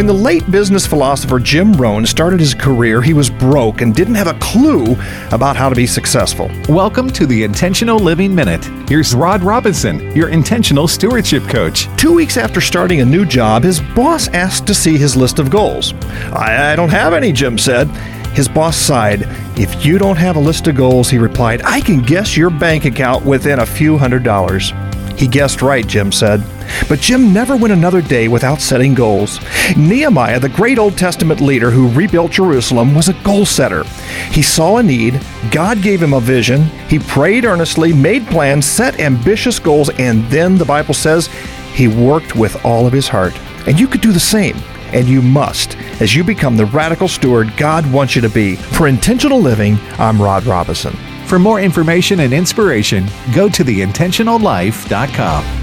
When the late business philosopher Jim Rohn started his career, he was broke and didn't have a clue about how to be successful. Welcome to the Intentional Living Minute. Here's Rod Robinson, your intentional stewardship coach. 2 weeks after starting a new job, his boss asked to see his list of goals. I don't have any, Jim said. His boss sighed. If you don't have a list of goals, he replied, I can guess your bank account within a few $100s. He guessed right, Jim said. But Jim never went another day without setting goals. Nehemiah, the great Old Testament leader who rebuilt Jerusalem, was a goal setter. He saw a need, God gave him a vision, he prayed earnestly, made plans, set ambitious goals, and then the Bible says he worked with all of his heart. And you could do the same. And you must, as you become the radical steward God wants you to be. For Intentional Living, I'm Rod Robinson. For more information and inspiration, go to theintentionallife.com.